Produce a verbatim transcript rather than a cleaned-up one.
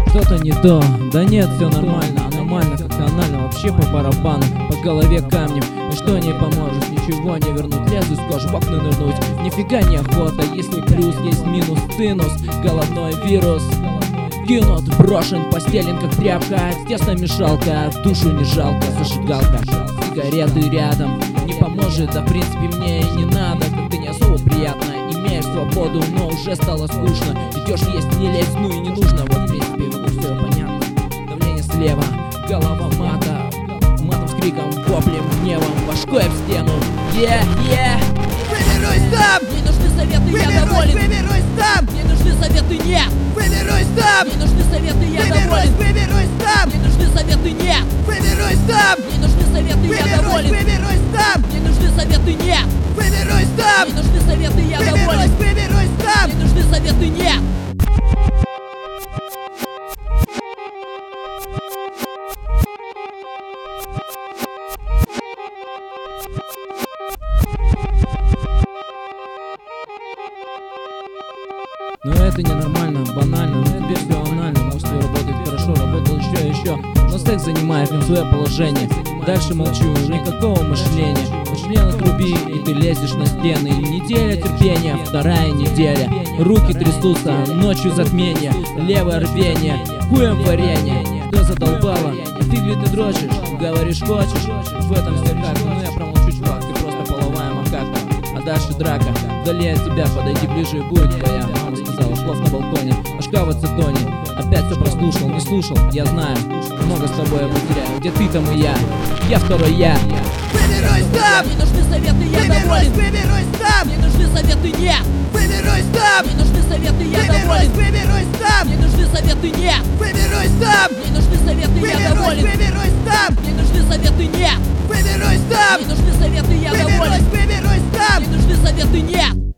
Что-то не то, да нет, все нормально, а нормально как анально, вообще по барабану, по голове камнем, ничто не поможет, ничего не вернуть, лезу с кожи в окна нырнуть, нифига не охота, если плюс, есть минус, тынус, головной вирус. Кинут, брошен, постелен как тряпка, тесно-мешалка, в душу не жалко, зажигалка, сигареты рядом, не поможет, да в принципе мне и не надо, как-то не особо приятно, имеешь свободу, но уже стало скучно, идешь есть, не лезь, ну и не нужно, вот в принципе все понятно, давление слева, голова мата, матом с криком, воплем, гневом, башкой об стену, е, е. Выберусь сам! Мне нужны советы, я доволен. Выберусь сам! Мне нужны советы, нет. Выберусь сам! Мне нужны советы, я Выберусь, доволен. выберусь сам! Мне нужны советы, нет. Выберусь сам! Мне нужны советы, я Выберусь, доволен. выберусь сам! Мне нужны советы, нет. Выберусь сам! Мне нужны советы, я доволен. Выберусь, выберусь сам! Мне нужны советы, нет. Но это ненормально, банально, но тебе все анально. Мужство работает хорошо, работал еще и еще, но секс занимает в нем свое положение. Дальше молчу, никакого мышления. По члену труби, и ты лезешь на стены. Неделя терпения, вторая неделя. Руки трясутся, ночью затмение. Левое рвение, хуем варенье. Кто задолбало? Фигли ты дрочишь, говоришь хочешь. В этом все как, но я промолчу, чувак, ты просто половая макака. А дальше драка, вдали от тебя, подойди ближе и будет твоя. Мама сказала, шлов на балконе, а шкаф в ацетоне. Опять все прослушал, не слушал, я знаю, много с тобой я потеряю. Где ты, там и я, я второй я. Выберусь сам! Мне нужны советы, я Выберусь, доволен. выберусь сам! Мне нужны советы, нет. Выберусь сам! Мне нужны советы, я Выберусь, доволен. выберусь сам! Мне нужны советы, нет. Выберусь сам! Мне нужны советы, я Выберусь, доволен. выберусь сам! Мне нужны советы, нет. Выберусь сам! Мне нужны советы, я доволен. Выберусь, выберусь сам! Мне нужны советы, нет.